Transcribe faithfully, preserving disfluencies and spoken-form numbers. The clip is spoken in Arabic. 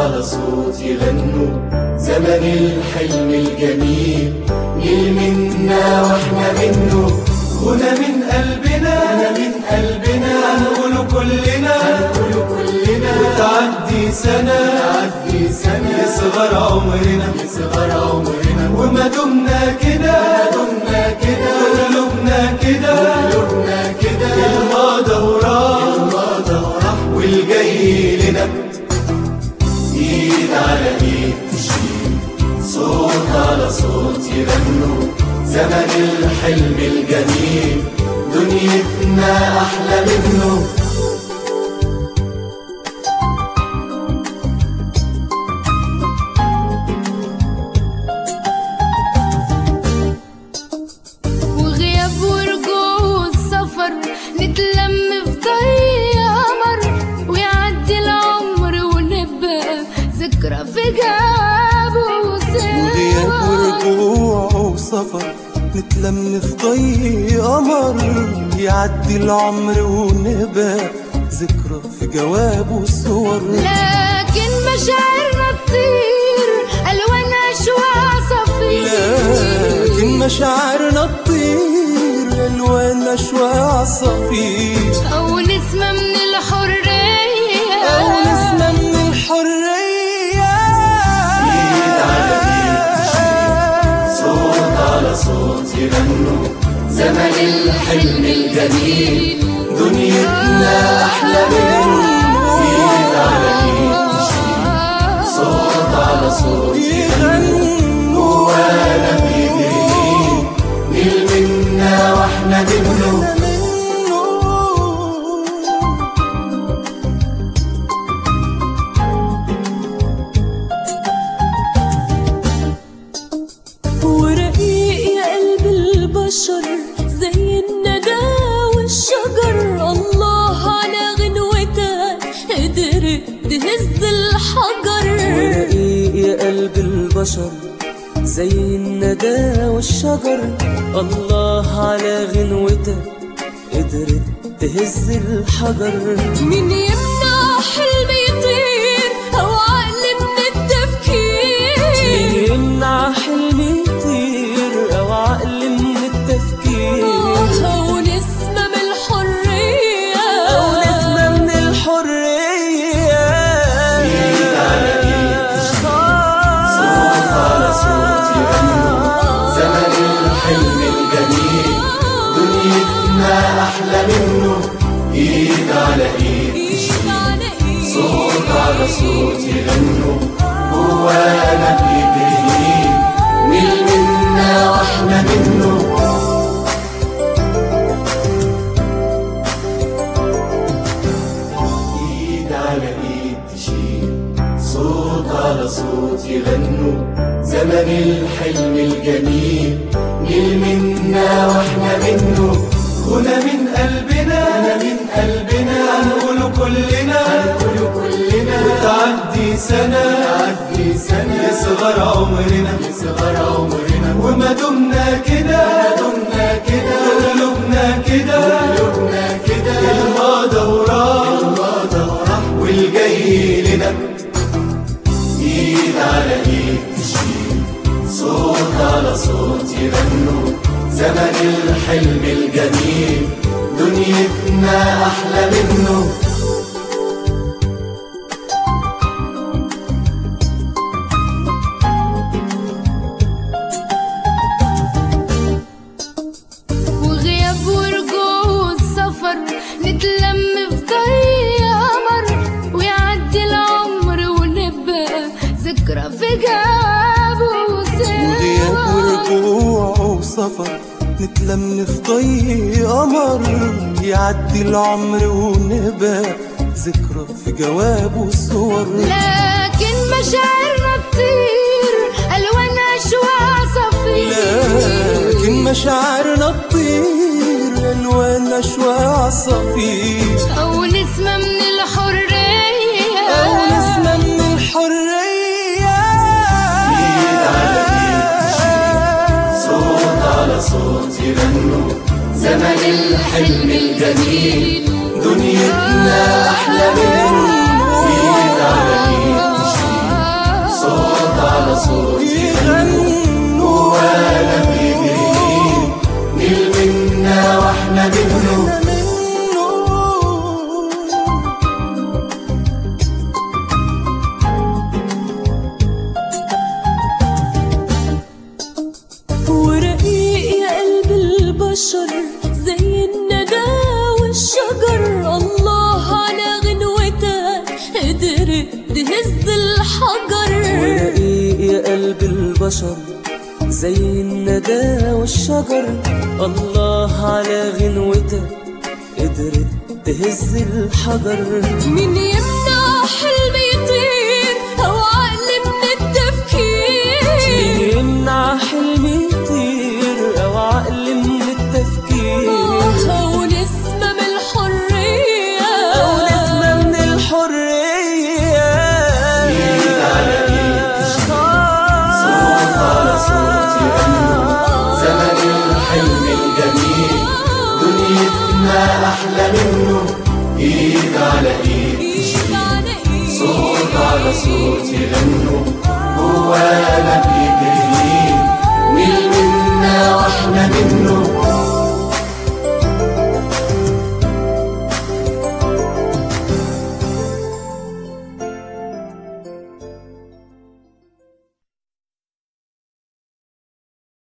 على صوت يغنوا زمن الحلم الجميل، نيل منا واحنا منه، غنى من قلبنا غنى من قلبنا، هنقوله كلنا هنقوله كلنا، وتعدي سنة تعدي سنة، يصغر عمرنا يصغر عمرنا، وما دمنا كده ما دمنا كده، قلوبنا كده قلوبنا كده، الماضي وراح الماضي وراح، والجاي لنا ايد على ايد تشيل، صوت على صوت يغنوا زمن الحلم الجميل، دنيتنا احلى منه. وغياب ورجوع والسفر، نتلم في ضي قمر، ويعدي العمر ونبقى ذكرى في جابه وسوا. وغياب ورجوع وسفر، نتلم في ضي قمر، يعدي العمر ونبقى ذكرى في جواب والصور. لكن مشاعرنا تطير ألوان أشواق صفير، لكن مشاعرنا تطير ألوان أشواق صفير، أو نسمة من الحرية أو نسمة من الحرية، ايد على ايد تشيل، صوت على صوت يغنوا زمن الحلم الجميل، دنيتنا احلى منه. ايد على ايد تشيل، صوت على صوت يغنوا، جوانا بيجري نيل منا واحنا منه. ورقيق يا قلب البشر زي الندى والشجر، الله على غنوتك قدرت تهز الحجر. ورقيق يا قلب البشر زي الندى والشجر، الله على غنوتك قدرت تهز الحجر. مين يمنع حلم يطير أو عقل من التفكير؟ مين يمنع حلم يطير أو عقل من التفكير؟ أو نسمة من الحرية أو نسمة من الحرية. ايد على ايد تشيل، صوت على صوت يغنوا زمن الحلم الجميل، دنيتنا احلى منه. ايد على ايد تشيل، صوت على صوت يغنوا، جوانا بيجري نيل منا واحنا منه. ايد على ايد تشيل، صوت على صوت يغنوا زمن الحلم الجميل، نيل منا واحنا منه، غنى من قلبنا غنى من قلبنا، هنقوله كلنا هنقوله كلنا، وتعدي سنة تعدي سنة، يصغر عمرنا يصغر عمرنا، وما دمنا كده ما دمنا كده، قلوبنا كده قلوبنا كده، الماضي وراح الماضي وراح، والجاي لنا ايد على ايد تشيل، صوت على صوت يغنوا زمن الحلم الجميل، دنيتنا احلى منه. وغياب ورجوع والسفر، نتلم في ضي قمر، ويعدي العمر ونبقى ذكرى في جابه وسوا. وغياب ورجوع وسفر، نتلم في ضي قمر، يعدي العمر ونبقى ذكرى في جواب والصور. لكن مشاعرنا تطير ألوان أشواق صفير، لكن مشاعرنا تطير ألوان أشواق صفير، أو نسمة من الحرية أو نسمة من الحرية. ايد على ايد تشيل، صوت على صوت يغنوا زمن الحلم الجميل، دنيتنا احلى منه. ايد على ايد تشيل، صوت على صوت يغنوا وانا بيجري نيل منا واحنا منه. ورقيق يا قلب البشر زي الندى والشجر، الله على غنوتك قدرت تهز الحجر. ورقيق يا قلب البشر زي الندى والشجر، الله على غنوتك قدرت تهز الحجر. مين يمنع حلم يطير أو عقل من التفكير؟ مين يمنع حلم يطير أو عقل من التفكير؟ أو نسمة من الحرية، أو نسمة من الحرية. إيد على إيد صوت على صوت يغنوا زمن الحلم الجميل دنيتنا أحلى منه. إيد على إيد صوت على صوت يغنوا جوانا بيجري